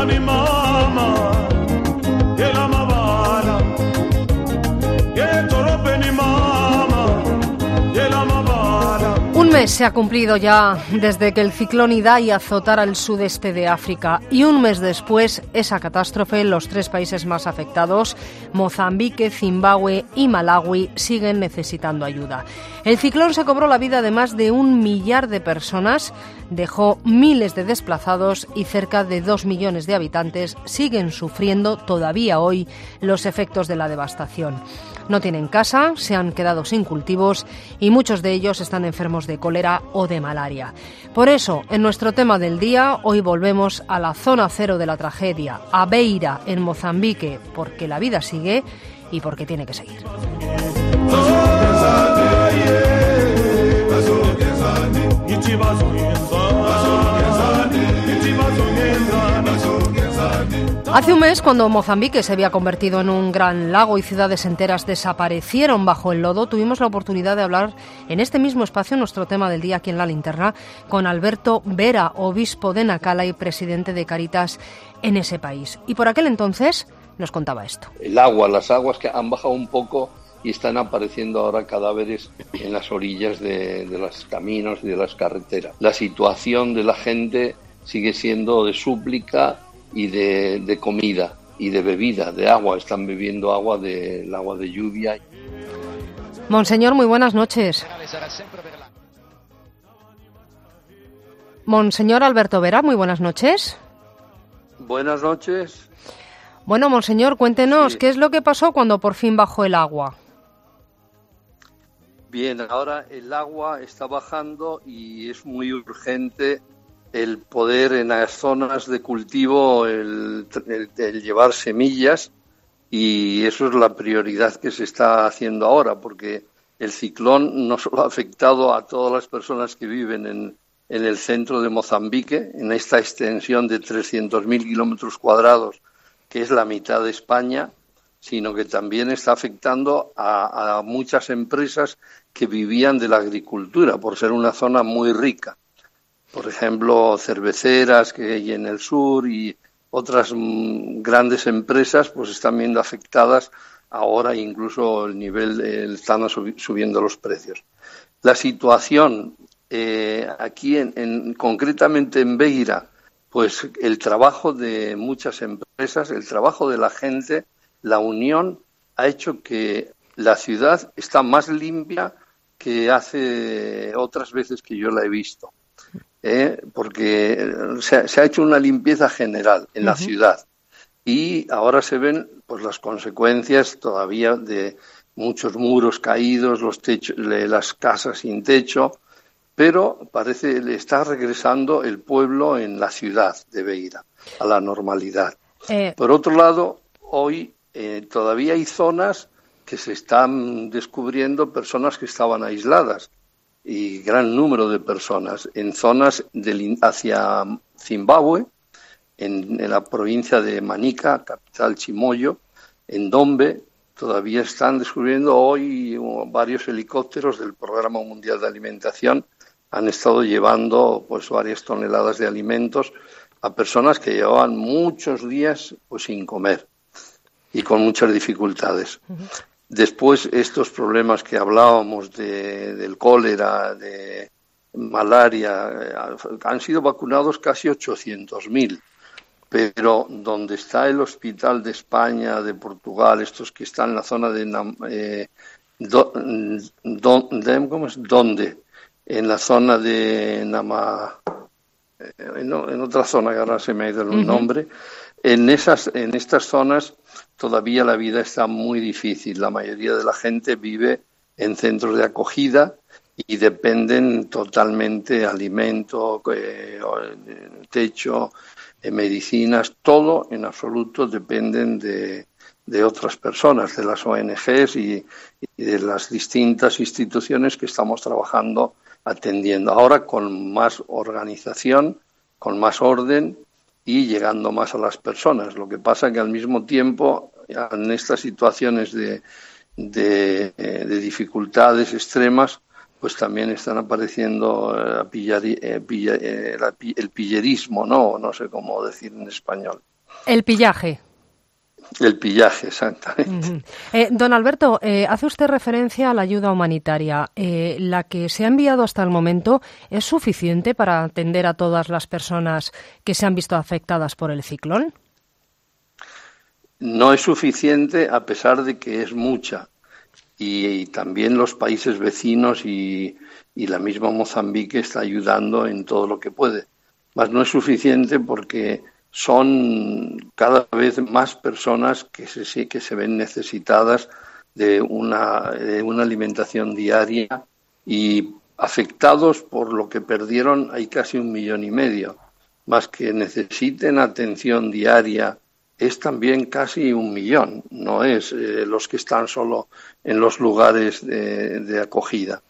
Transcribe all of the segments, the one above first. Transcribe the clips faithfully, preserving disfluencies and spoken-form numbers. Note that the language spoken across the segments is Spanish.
Un mes se ha cumplido ya desde que el ciclón Idai azotara el sudeste de África y un mes después esa catástrofe, los tres países más afectados, Mozambique, Zimbabue y Malawi, siguen necesitando ayuda. El ciclón se cobró la vida de más de un millar de personas, dejó miles de desplazados y cerca de dos millones de habitantes siguen sufriendo todavía hoy los efectos de la devastación. No tienen casa, se han quedado sin cultivos y muchos de ellos están enfermos de cólera o de malaria. Por eso, en nuestro tema del día, hoy volvemos a la zona cero de la tragedia, a Beira, en Mozambique, porque la vida sigue y porque tiene que seguir. Hace un mes, cuando Mozambique se había convertido en un gran lago y ciudades enteras desaparecieron bajo el lodo, tuvimos la oportunidad de hablar en este mismo espacio, nuestro tema del día aquí en La Linterna, con Alberto Vera, obispo de Nacala y presidente de Cáritas en ese país. Y por aquel entonces nos contaba esto. El agua, las aguas que han bajado un poco y están apareciendo ahora cadáveres en las orillas de, de los caminos y de las carreteras. La situación de la gente sigue siendo de súplica y de, de comida y de bebida, de agua. Están bebiendo agua del agua de lluvia. Monseñor, muy buenas noches. Monseñor Alberto Vera, muy buenas noches. Buenas noches. Bueno, Monseñor, cuéntenos, sí. ¿Qué es lo que pasó cuando por fin bajó el agua? Bien, ahora el agua está bajando y es muy urgente el poder en las zonas de cultivo, el, el, el llevar semillas, y eso es la prioridad que se está haciendo ahora, porque el ciclón no solo ha afectado a todas las personas que viven en, en el centro de Mozambique, en esta extensión de trescientos mil kilómetros cuadrados, que es la mitad de España, sino que también está afectando a, a muchas empresas que vivían de la agricultura, por ser una zona muy rica. Por ejemplo, cerveceras que hay en el sur y otras mmm, grandes empresas pues están viendo afectadas ahora, incluso el nivel eh, están subi- subiendo los precios. La situación eh, aquí, en, en, concretamente en Beira, pues el trabajo de muchas empresas, el trabajo de la gente, la unión ha hecho que la ciudad está más limpia que hace otras veces que yo la he visto. Eh, porque se, se ha hecho una limpieza general en la uh-huh. ciudad y ahora se ven pues las consecuencias todavía de muchos muros caídos, los techos, las casas sin techo, pero parece que le está regresando el pueblo en la ciudad de Beira a la normalidad. Eh. Por otro lado, hoy eh, todavía hay zonas que se están descubriendo personas que estaban aisladas, y gran número de personas en zonas del, hacia Zimbabue, en, en la provincia de Manica, capital Chimoyo, en Dombe, todavía están descubriendo hoy varios helicópteros del Programa Mundial de Alimentación, han estado llevando pues varias toneladas de alimentos a personas que llevaban muchos días pues sin comer y con muchas dificultades. Uh-huh. Después, estos problemas que hablábamos de, del cólera, de malaria, han sido vacunados casi ochocientos mil, pero donde está el hospital de España, de Portugal, estos que están en la zona de eh, do, do, de, ¿cómo es? ¿Dónde? En la zona de Nama, en, en otra zona que ahora se me ha ido el uh-huh. nombre. En esas, en estas zonas todavía la vida está muy difícil. La mayoría de la gente vive en centros de acogida y dependen totalmente de alimento, eh, techo, eh, medicinas, todo en absoluto dependen de, de otras personas, de las O N Ges y, y de las distintas instituciones que estamos trabajando atendiendo. Ahora con más organización, con más orden y llegando más a las personas. Lo que pasa que al mismo tiempo, en estas situaciones de, de, de dificultades extremas, pues también están apareciendo eh, pillar, eh, pilla, eh, la, el pillerismo, ¿no? No sé cómo decir en español. El pillaje. El pillaje, exactamente. Uh-huh. Eh, don Alberto, eh, hace usted referencia a la ayuda humanitaria. Eh, ¿La que se ha enviado hasta el momento es suficiente para atender a todas las personas que se han visto afectadas por el ciclón? No es suficiente, a pesar de que es mucha. Y, y también los países vecinos y, y la misma Mozambique está ayudando en todo lo que puede. Mas no es suficiente porque son cada vez más personas que se, que se ven necesitadas de una, de una alimentación diaria, y afectados por lo que perdieron hay casi un millón y medio. Más que necesiten atención diaria es también casi un millón, no es eh, los que están solo en los lugares de, de acogida.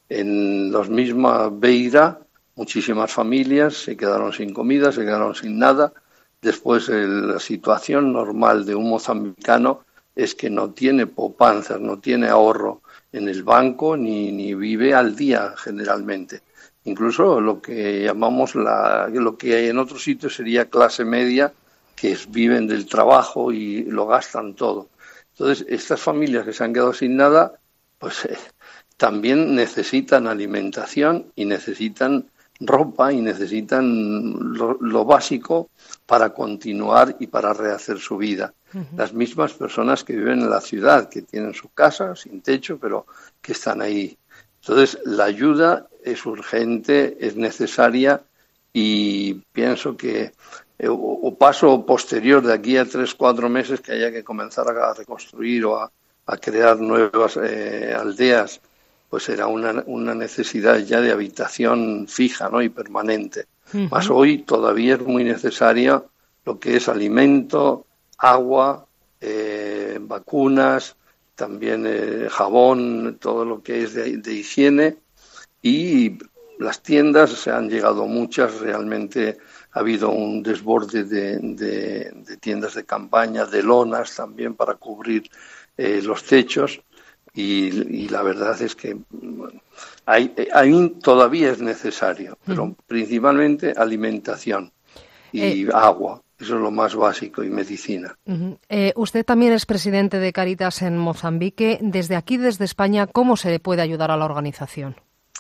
En los mismos Beira, muchísimas familias se quedaron sin comida, se quedaron sin nada. Después, eh, la situación normal de un mozambicano es que no tiene popanzas, no tiene ahorro en el banco, ni, ni vive al día generalmente. Incluso lo que llamamos, la, lo que en otros sitios sería clase media, que es, viven del trabajo y lo gastan todo. Entonces, estas familias que se han quedado sin nada, pues eh, también necesitan alimentación y necesitan ropa y necesitan lo, lo básico para continuar y para rehacer su vida. Uh-huh. Las mismas personas que viven en la ciudad, que tienen su casa sin techo, pero que están ahí. Entonces, la ayuda es urgente, es necesaria, y pienso que eh, o, o paso posterior de aquí a tres, cuatro meses que haya que comenzar a reconstruir o a, a crear nuevas eh, aldeas, pues será una, una necesidad ya de habitación fija, ¿no?, y permanente. Uh-huh. Más hoy todavía es muy necesario lo que es alimento, agua, eh, vacunas, también eh, jabón, todo lo que es de, de higiene, y las tiendas, se han llegado muchas, realmente ha habido un desborde de, de, de tiendas de campaña, de lonas también para cubrir eh, los techos. Y, y la verdad es que hay, hay, todavía es necesario, pero uh-huh. principalmente alimentación y eh, agua, eso es lo más básico, y medicina. Uh-huh. Eh, usted también es presidente de Cáritas en Mozambique. Desde aquí, desde España, ¿cómo se le puede ayudar a la organización?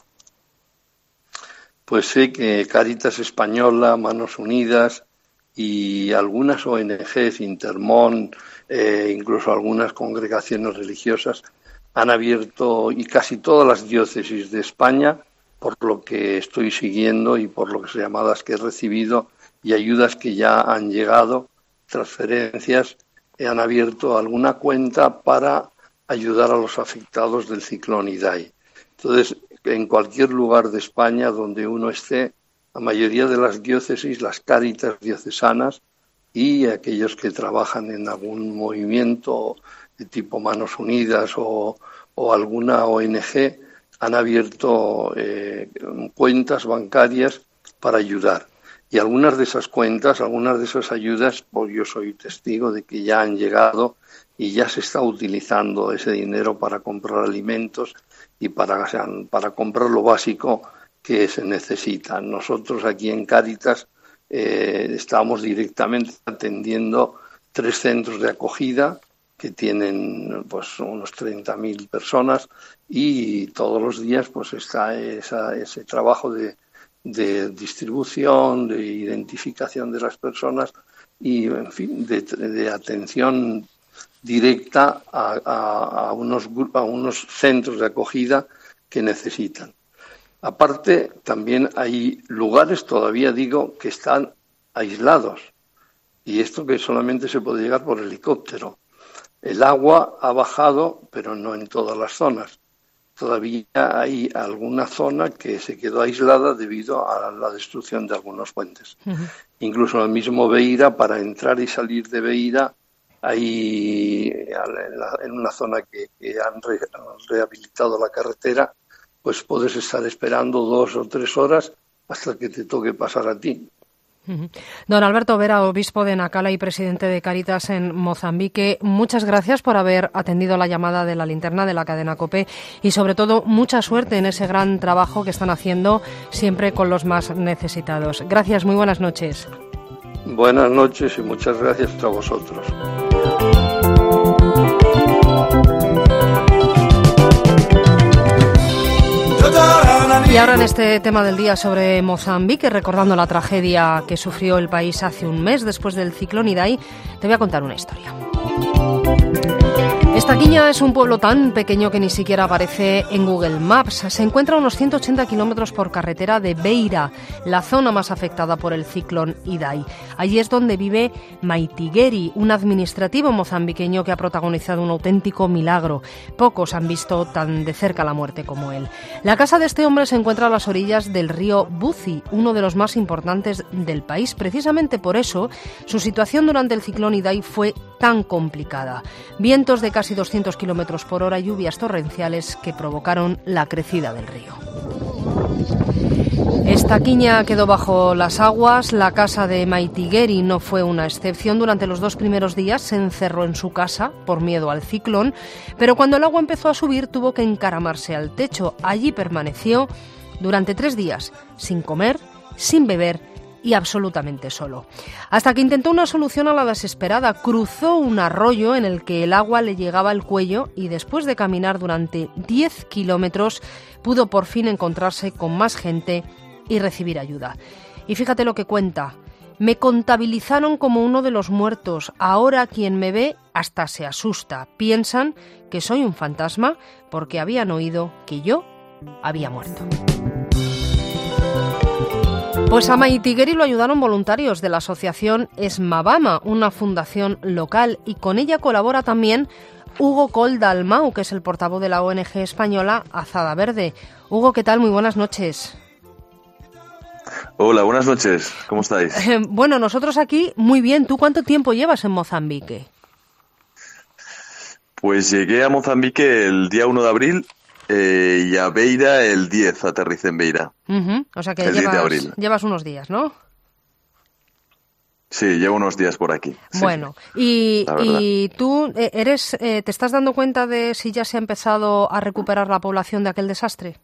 Pues sé que Cáritas Española, Manos Unidas y algunas O N Ges, Intermón, eh, incluso algunas congregaciones religiosas, han abierto, y casi todas las diócesis de España, por lo que estoy siguiendo y por lo que llamadas que he recibido y ayudas que ya han llegado, transferencias, eh, han abierto alguna cuenta para ayudar a los afectados del ciclón Idai. Entonces, en cualquier lugar de España donde uno esté, la mayoría de las diócesis, las cáritas diocesanas y aquellos que trabajan en algún movimiento de tipo Manos Unidas o, o alguna O N Ge, han abierto eh, cuentas bancarias para ayudar. Y algunas de esas cuentas, algunas de esas ayudas, pues yo soy testigo de que ya han llegado y ya se está utilizando ese dinero para comprar alimentos y para, para comprar lo básico que se necesita. Nosotros aquí en Cáritas eh, estamos directamente atendiendo tres centros de acogida que tienen pues unos treinta mil personas, y todos los días pues está esa, ese trabajo de, de distribución, de identificación de las personas y, en fin, de, de atención directa a, a, a, unos, a unos centros de acogida que necesitan. Aparte, también hay lugares, todavía digo, que están aislados, y esto que solamente se puede llegar por helicóptero. El agua ha bajado, pero no en todas las zonas. Todavía hay alguna zona que se quedó aislada debido a la destrucción de algunos puentes. Uh-huh. Incluso el mismo Beira, para entrar y salir de Beira, hay en, la, en una zona que, que han, re, han rehabilitado la carretera, pues puedes estar esperando dos o tres horas hasta que te toque pasar a ti. Don Alberto Vera, obispo de Nacala y presidente de Cáritas en Mozambique, muchas gracias por haber atendido la llamada de la linterna de la cadena COPE, y sobre todo mucha suerte en ese gran trabajo que están haciendo siempre con los más necesitados. Gracias, muy buenas noches. Buenas noches y muchas gracias a vosotros. Y ahora en este tema del día sobre Mozambique, recordando la tragedia que sufrió el país hace un mes después del ciclón Idai, te voy a contar una historia. Estaquiña es un pueblo tan pequeño que ni siquiera aparece en Google Maps. Se encuentra a unos ciento ochenta kilómetros por carretera de Beira, la zona más afectada por el ciclón Idai. Allí es donde vive Maitigeri, un administrativo mozambiqueño que ha protagonizado un auténtico milagro. Pocos han visto tan de cerca la muerte como él. La casa de este hombre se encuentra a las orillas del río Buzi, uno de los más importantes del país. Precisamente por eso, su situación durante el ciclón Idai fue tan complicada. Vientos de casi doscientos kilómetros por hora y lluvias torrenciales que provocaron la crecida del río. Estaquiña quedó bajo las aguas. La casa de Maitigeri no fue una excepción. Durante los dos primeros días se encerró en su casa por miedo al ciclón, pero cuando el agua empezó a subir tuvo que encaramarse al techo. Allí permaneció durante tres días, sin comer, sin beber y absolutamente solo. Hasta que intentó una solución a la desesperada. Cruzó un arroyo en el que el agua le llegaba al cuello y después de caminar durante diez kilómetros pudo por fin encontrarse con más gente y recibir ayuda. Y fíjate lo que cuenta. Me contabilizaron como uno de los muertos. Ahora quien me ve hasta se asusta. Piensan que soy un fantasma porque habían oído que yo había muerto. Pues a Maitigeri lo ayudaron voluntarios de la asociación Esmabama, una fundación local, y con ella colabora también Hugo Col Dalmau, que es el portavoz de la O N G española Azada Verde. Hugo, ¿qué tal? Muy buenas noches. Hola, buenas noches. ¿Cómo estáis? Eh, bueno, nosotros aquí muy bien. ¿Tú cuánto tiempo llevas en Mozambique? Pues llegué a Mozambique el día uno de abril eh, y a Beira el diez, aterricé en Beira. Uh-huh. O sea que el llevas, diez de abril. llevas unos días, ¿no? Sí, llevo unos días por aquí. Bueno, sí, y, y tú eres, eh, ¿te estás dando cuenta de si ya se ha empezado a recuperar la población de aquel desastre?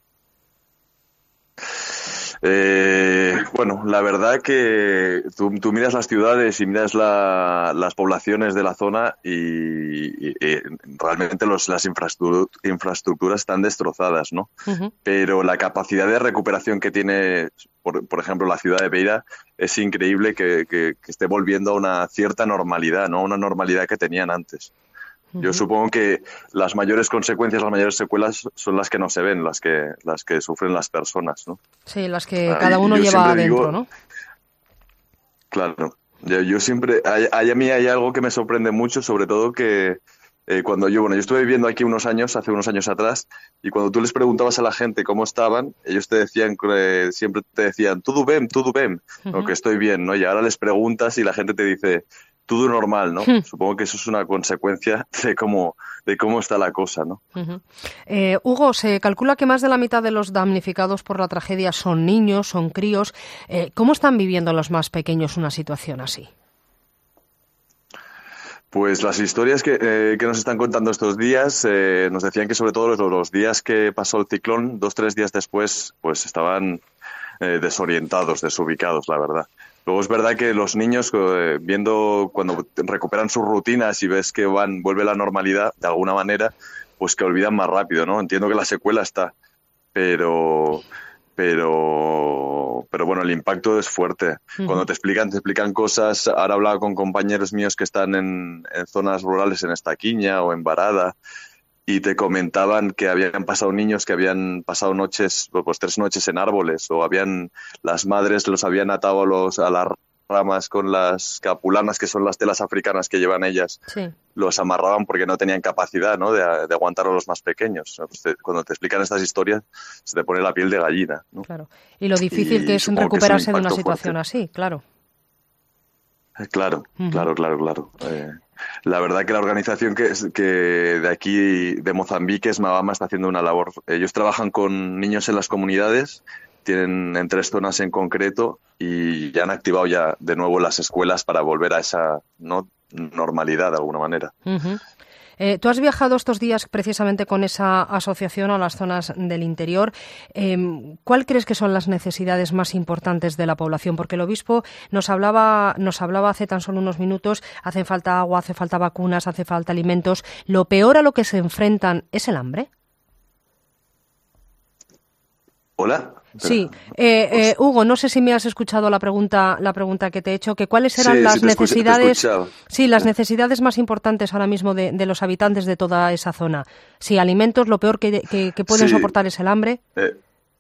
Eh, bueno, la verdad que tú, tú miras las ciudades y miras la, las poblaciones de la zona y, y, y realmente los, las infraestructuras, infraestructuras están destrozadas, ¿no? Uh-huh. Pero la capacidad de recuperación que tiene, por, por ejemplo, la ciudad de Beira es increíble que, que, que esté volviendo a una cierta normalidad, ¿no? Una normalidad que tenían antes. Yo supongo que las mayores consecuencias, las mayores secuelas son las que no se ven, las que las que sufren las personas, ¿no? Sí, las que ah, cada uno lleva adentro, digo, ¿no? Claro. Yo, yo siempre... Hay, hay, a mí hay algo que me sorprende mucho, sobre todo que eh, cuando yo... Bueno, yo estuve viviendo aquí unos años, hace unos años atrás, y cuando tú les preguntabas a la gente cómo estaban, ellos te decían, eh, siempre te decían, todo bien, todo bien, uh-huh. o que estoy bien, ¿no? Y ahora les preguntas y la gente te dice... todo normal, ¿no? Hmm. Supongo que eso es una consecuencia de cómo, de cómo está la cosa, ¿no? Uh-huh. Eh, Hugo, se calcula que más de la mitad de los damnificados por la tragedia son niños, son críos. Eh, ¿Cómo están viviendo los más pequeños una situación así? Pues las historias que, eh, que nos están contando estos días eh, nos decían que sobre todo los, los días que pasó el ciclón, dos, tres días después, pues estaban eh, desorientados, desubicados, la verdad. Luego es verdad que los niños, eh, viendo cuando recuperan sus rutinas y ves que van vuelve la normalidad de alguna manera, pues que olvidan más rápido, ¿no? Entiendo que la secuela está, pero pero pero bueno, el impacto es fuerte. Uh-huh. Cuando te explican te explican cosas, ahora he hablado con compañeros míos que están en, en zonas rurales, en Estaquiña o en Barada, y te comentaban que habían pasado niños que habían pasado noches, pues tres noches en árboles, o habían las madres los habían atado a, los, a las ramas con las capulanas, que son las telas africanas que llevan ellas. Sí. Los amarraban porque no tenían capacidad, ¿no? de, de aguantar a los más pequeños. Pues te, cuando te explican estas historias se te pone la piel de gallina, ¿no? Claro. Y lo difícil y que es recuperarse que es de una situación fuerte. Así, claro. Claro, uh-huh. claro, claro, claro. Eh, la verdad que la organización que, que de aquí, de Mozambique, Esmabama, está haciendo una labor. Ellos trabajan con niños en las comunidades, tienen en tres zonas en concreto y ya han activado ya de nuevo las escuelas para volver a esa no normalidad de alguna manera. Uh-huh. Eh, tú has viajado estos días precisamente con esa asociación a las zonas del interior. Eh, ¿Cuál crees que son las necesidades más importantes de la población? Porque el obispo nos hablaba, nos hablaba hace tan solo unos minutos, hace falta agua, hace falta vacunas, hace falta alimentos. ¿Lo peor a lo que se enfrentan es el hambre? Hola. Sí, eh, eh, Hugo, no sé si me has escuchado la pregunta, la pregunta que te he hecho, que cuáles eran sí, las sí te necesidades, escucha, te sí, las necesidades más importantes ahora mismo de, de los habitantes de toda esa zona. Sí, alimentos, lo peor que, que, que pueden sí, soportar es el hambre. Eh,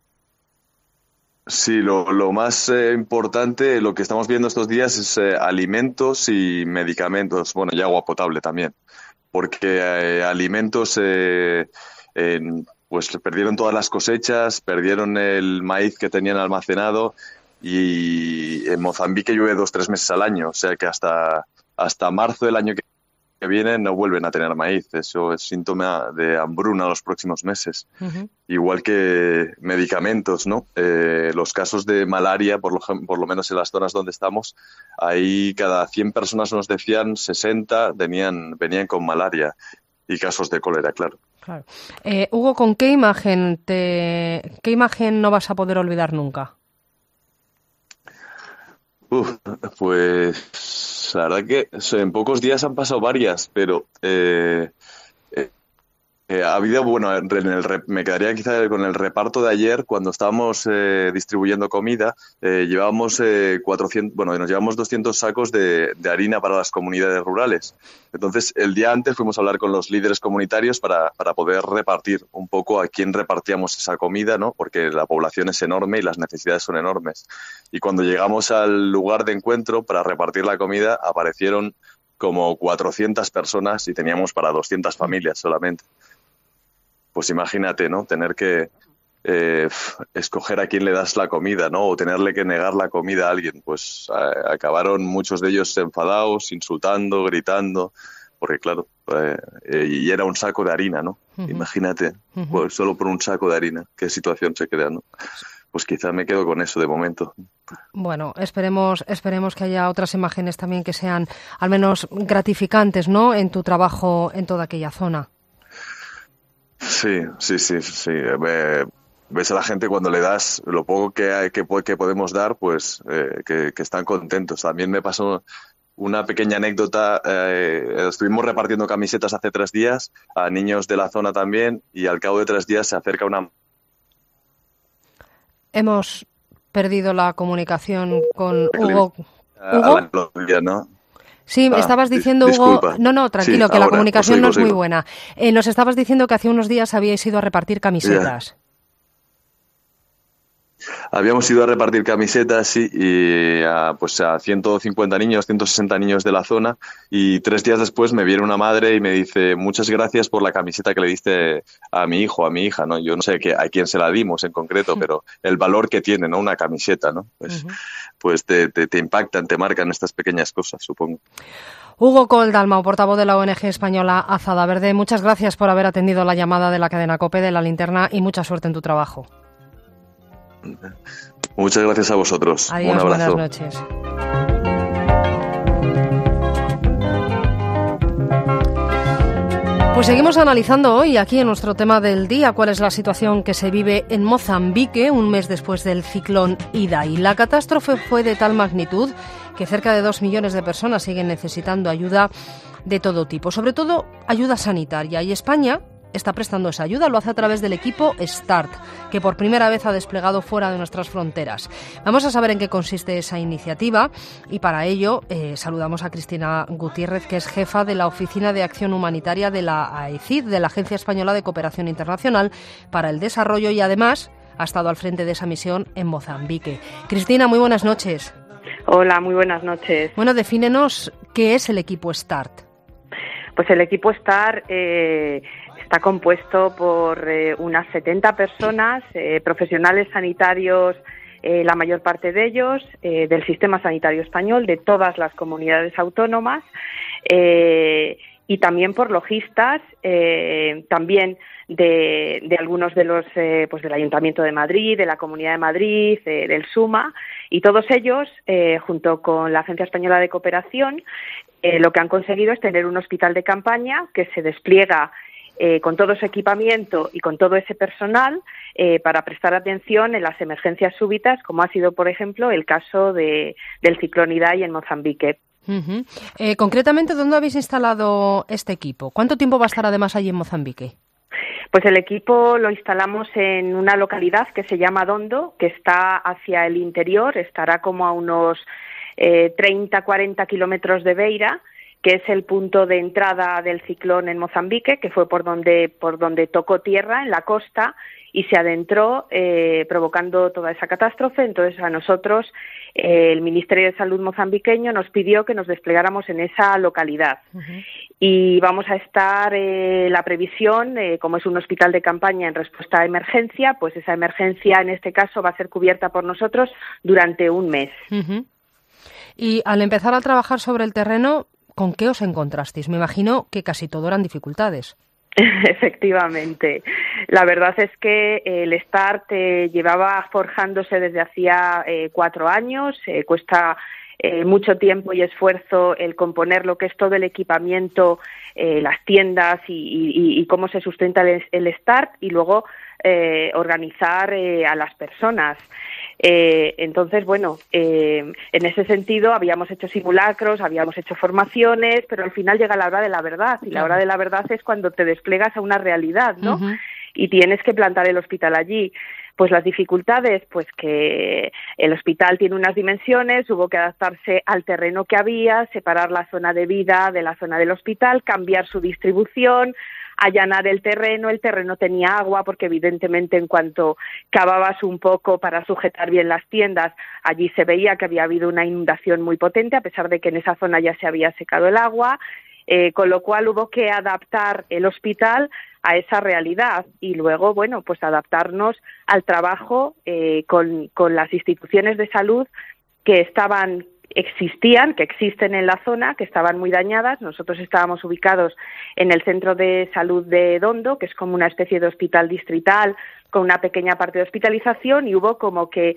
sí, lo, lo más eh, importante, lo que estamos viendo estos días es eh, alimentos y medicamentos, bueno, y agua potable también, porque eh, alimentos, eh, en, pues perdieron todas las cosechas, perdieron el maíz que tenían almacenado y en Mozambique llueve dos, tres meses al año, o sea que hasta, hasta marzo del año que que viene no vuelven a tener maíz. Eso es síntoma de hambruna los próximos meses. Uh-huh. Igual que medicamentos, ¿no? Eh, los casos de malaria, por lo, por lo menos en las zonas donde estamos, ahí cada cien personas nos decían sesenta venían, venían con malaria y casos de cólera, claro. Claro. Eh, Hugo, ¿con qué imagen te, qué imagen no vas a poder olvidar nunca? Uf, pues la verdad que en pocos días han pasado varias, pero eh, eh, eh, ha habido, bueno, en el, me quedaría quizá con el reparto de ayer, cuando estábamos eh, distribuyendo comida, eh, llevábamos eh, cuatrocientos, bueno, nos llevamos doscientos sacos de, de harina para las comunidades rurales. Entonces, el día antes fuimos a hablar con los líderes comunitarios para, para poder repartir un poco a quién repartíamos esa comida, ¿no? Porque la población es enorme y las necesidades son enormes. Y cuando llegamos al lugar de encuentro para repartir la comida, aparecieron como cuatrocientas personas y teníamos para doscientas familias solamente. Pues imagínate, ¿no? Tener que eh, escoger a quién le das la comida, ¿no? O tenerle que negar la comida a alguien. Pues a, acabaron muchos de ellos enfadados, insultando, gritando, porque claro, eh, y era un saco de harina, ¿no? Uh-huh. Imagínate, uh-huh. Pues solo por un saco de harina, qué situación se crea, ¿no? Pues quizá me quedo con eso de momento. Bueno, esperemos, esperemos que haya otras imágenes también que sean al menos gratificantes, ¿no? En tu trabajo en toda aquella zona. Sí, sí, sí, sí. Eh, ves a la gente cuando le das lo poco que hay, que, que podemos dar, pues eh, que, que están contentos. También me pasó una pequeña anécdota. Eh, estuvimos repartiendo camisetas hace tres días a niños de la zona también y al cabo de tres días se acerca una... Hemos perdido la comunicación con Hugo. ¿Hugo? ¿No? Sí, ah, estabas diciendo, disculpa. Hugo... No, no, tranquilo, sí, que ahora, la comunicación oigo, no es muy oigo. buena. Eh, nos estabas diciendo que hace unos días habíais ido a repartir camisetas. Yeah. Habíamos ido a repartir camisetas sí, y a, pues a ciento cincuenta niños, ciento sesenta niños de la zona y tres días después me viene una madre y me dice muchas gracias por la camiseta que le diste a mi hijo, a mi hija, ¿no? Yo no sé a quién se la dimos en concreto, pero el valor que tiene, ¿no? Una camiseta, ¿no? Pues, uh-huh. pues te, te, te impactan, te marcan estas pequeñas cosas, supongo. Hugo Coll-Dalmau, portavoz de la O N G española Azada Verde, muchas gracias por haber atendido la llamada de la cadena COPE de La Linterna y mucha suerte en tu trabajo. Muchas gracias a vosotros. Adiós, un abrazo. Buenas noches. Pues seguimos analizando hoy aquí en nuestro tema del día cuál es la situación que se vive en Mozambique un mes después del ciclón Idai. La catástrofe fue de tal magnitud que cerca de dos millones de personas siguen necesitando ayuda de todo tipo, sobre todo ayuda sanitaria, y España está prestando esa ayuda, lo hace a través del equipo START, que por primera vez ha desplegado fuera de nuestras fronteras. Vamos a saber en qué consiste esa iniciativa y para ello eh, saludamos a Cristina Gutiérrez, que es jefa de la Oficina de Acción Humanitaria de la A E C I D, de la Agencia Española de Cooperación Internacional para el Desarrollo, y además ha estado al frente de esa misión en Mozambique. Cristina, muy buenas noches. Hola, muy buenas noches. Bueno, defínenos qué es el equipo START. Pues el equipo START eh, está compuesto por eh, unas setenta personas, eh, profesionales sanitarios, eh, la mayor parte de ellos, eh, del sistema sanitario español, de todas las comunidades autónomas, eh, y también por lojistas, eh, también de, de algunos de los, eh, pues del Ayuntamiento de Madrid, de la Comunidad de Madrid, eh, del SUMA, y todos ellos, eh, junto con la Agencia Española de Cooperación, eh, lo que han conseguido es tener un hospital de campaña que se despliega eh, con todo su equipamiento y con todo ese personal eh, para prestar atención en las emergencias súbitas, como ha sido, por ejemplo, el caso de, del ciclón Idai en Mozambique. Uh-huh. Eh, concretamente, ¿dónde habéis instalado este equipo? ¿Cuánto tiempo va a estar además allí en Mozambique? Pues el equipo lo instalamos en una localidad que se llama Dondo, que está hacia el interior, estará como a unos eh, treinta a cuarenta kilómetros de Beira, que es el punto de entrada del ciclón en Mozambique, que fue por donde, por donde tocó tierra, en la costa, y se adentró eh, provocando toda esa catástrofe. Entonces a nosotros eh, el Ministerio de Salud mozambiqueño nos pidió que nos desplegáramos en esa localidad. Uh-huh. Y vamos a estar, eh, la previsión, eh, como es un hospital de campaña en respuesta a emergencia, pues esa emergencia en este caso va a ser cubierta por nosotros durante un mes. Uh-huh. Y al empezar a trabajar sobre el terreno, ¿con qué os encontrasteis? Me imagino que casi todo eran dificultades. Efectivamente. La verdad es que el START eh, llevaba forjándose desde hacía eh, cuatro años. Eh, cuesta eh, mucho tiempo y esfuerzo el componer lo que es todo el equipamiento, eh, las tiendas y, y, y cómo se sustenta el, el START, y luego eh, organizar eh, a las personas. Eh, entonces, bueno, eh, en ese sentido habíamos hecho simulacros, habíamos hecho formaciones, pero al final llega la hora de la verdad, y la hora de la verdad es cuando te desplegas a una realidad, ¿no? Uh-huh. Y tienes que plantar el hospital allí. Pues las dificultades, pues que el hospital tiene unas dimensiones, hubo que adaptarse al terreno que había, separar la zona de vida de la zona del hospital, cambiar su distribución, allanar el terreno. El terreno tenía agua porque evidentemente en cuanto cavabas un poco para sujetar bien las tiendas, allí se veía que había habido una inundación muy potente, a pesar de que en esa zona ya se había secado el agua, eh, con lo cual hubo que adaptar el hospital a esa realidad y luego, bueno, pues adaptarnos al trabajo eh, con, con las instituciones de salud que estaban existían, que existen en la zona, que estaban muy dañadas. Nosotros estábamos ubicados en el Centro de Salud de Dondo, que es como una especie de hospital distrital con una pequeña parte de hospitalización, y hubo como que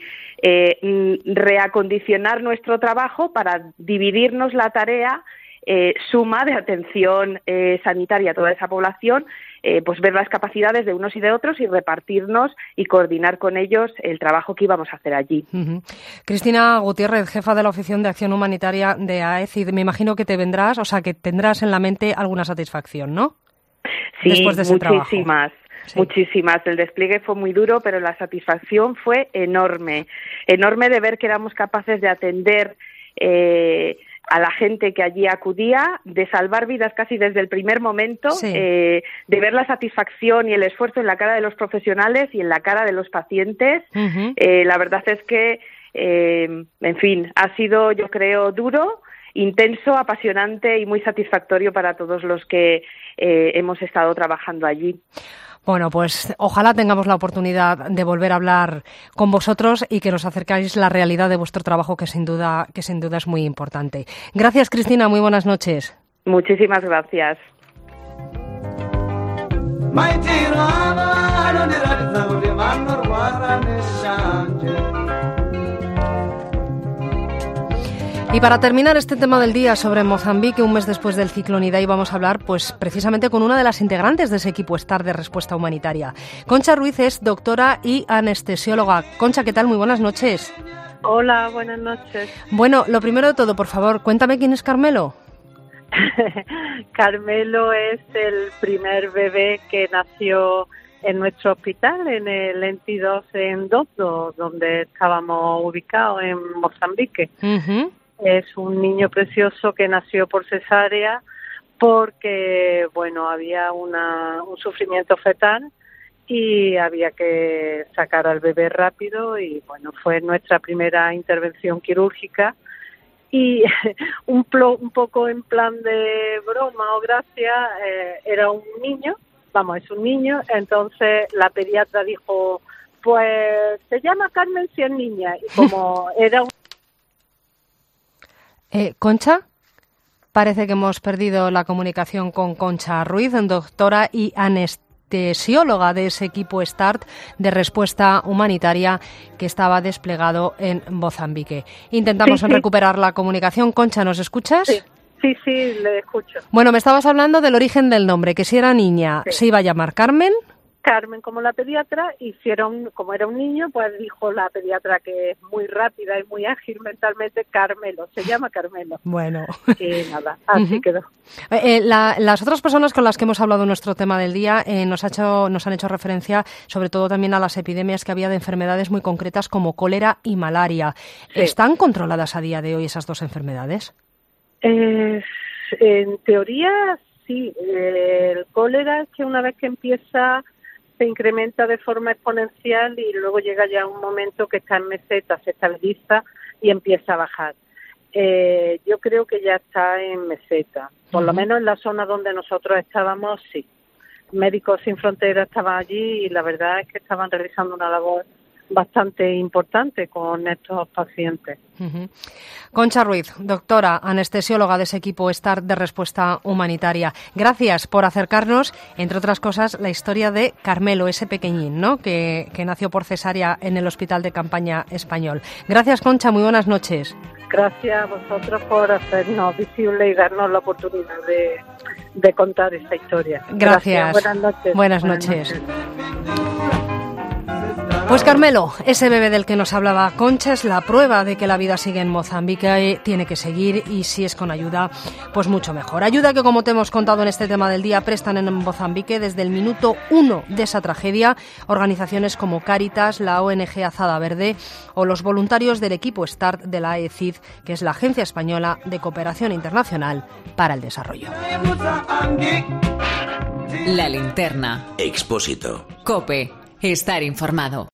eh, reacondicionar nuestro trabajo para dividirnos la tarea eh, suma de atención eh, sanitaria a toda esa población, eh, pues ver las capacidades de unos y de otros y repartirnos y coordinar con ellos el trabajo que íbamos a hacer allí. Uh-huh. Cristina Gutiérrez, jefa de la Oficina de Acción Humanitaria de A E C I, me imagino que te vendrás, o sea, que tendrás en la mente alguna satisfacción, ¿no? Sí, después de ese muchísimas. Trabajo. Sí. Muchísimas. El despliegue fue muy duro, pero la satisfacción fue enorme. Enorme de ver que éramos capaces de atender eh, a la gente que allí acudía, de salvar vidas casi desde el primer momento, sí. eh, de ver la satisfacción y el esfuerzo en la cara de los profesionales y en la cara de los pacientes. Uh-huh. Eh, la verdad es que, eh, en fin, ha sido, yo creo, duro, intenso, apasionante y muy satisfactorio para todos los que eh, hemos estado trabajando allí. Bueno, pues ojalá tengamos la oportunidad de volver a hablar con vosotros y que nos acercáis la realidad de vuestro trabajo, que sin duda, que sin duda es muy importante. Gracias, Cristina. Muy buenas noches. Muchísimas gracias. Y para terminar este tema del día sobre Mozambique, un mes después del ciclón Idai, vamos a hablar pues precisamente con una de las integrantes de ese equipo START de respuesta humanitaria. Concha Ruiz es doctora y anestesióloga. Concha, ¿qué tal? Muy buenas noches. Hola, buenas noches. Bueno, lo primero de todo, por favor, cuéntame quién es Carmelo. Carmelo es el primer bebé que nació en nuestro hospital, en el veintidós en Dondo, donde estábamos ubicados en Mozambique. Uh-huh. Es un niño precioso que nació por cesárea porque, bueno, había una, un sufrimiento fetal y había que sacar al bebé rápido y, bueno, fue nuestra primera intervención quirúrgica y un, plo, un poco en plan de broma o gracia, eh, era un niño, vamos, es un niño, entonces la pediatra dijo, pues se llama Carmen si es niña, y como era un Eh, ¿Concha? Parece que hemos perdido la comunicación con Concha Ruiz, doctora y anestesióloga de ese equipo START de respuesta humanitaria que estaba desplegado en Mozambique. Intentamos sí, sí. recuperar la comunicación. Concha, ¿nos escuchas? Sí. Sí, sí, le escucho. Bueno, me estabas hablando del origen del nombre, que si era niña sí. se iba a llamar Carmen. Carmen como la pediatra, hicieron, como era un niño, pues dijo la pediatra que es muy rápida y muy ágil mentalmente, Carmelo, se llama Carmelo. Bueno. Y nada, así uh-huh. quedó. Eh, la, las otras personas con las que hemos hablado en nuestro tema del día eh, nos, ha hecho, nos han hecho referencia sobre todo también a las epidemias que había de enfermedades muy concretas como cólera y malaria. Sí. ¿Están controladas a día de hoy esas dos enfermedades? Eh, en teoría sí. Eh, el cólera es que una vez que empieza se incrementa de forma exponencial y luego llega ya un momento que está en meseta, se estabiliza y empieza a bajar. Eh, yo creo que ya está en meseta, por uh-huh. lo menos en la zona donde nosotros estábamos, sí. Médicos Sin Fronteras estaban allí y la verdad es que estaban realizando una labor bastante importante con estos pacientes. Uh-huh. Concha Ruiz, doctora, anestesióloga de ese equipo START de respuesta humanitaria. Gracias por acercarnos, entre otras cosas, la historia de Carmelo, ese pequeñín, ¿no? Que, que nació por cesárea en el Hospital de Campaña español. Gracias, Concha, muy buenas noches. Gracias a vosotros por hacernos visible y darnos la oportunidad de, de contar esta historia. Gracias. Gracias. Buenas noches. Buenas noches. Buenas noches. Pues Carmelo, ese bebé del que nos hablaba Concha, es la prueba de que la vida sigue en Mozambique, tiene que seguir y si es con ayuda, pues mucho mejor. Ayuda que, como te hemos contado en este tema del día, prestan en Mozambique desde el minuto uno de esa tragedia organizaciones como Cáritas, la O N G Azada Verde o los voluntarios del equipo START de la A E C I D, que es la Agencia Española de Cooperación Internacional para el Desarrollo. La linterna. Expósito. COPE. Estar informado.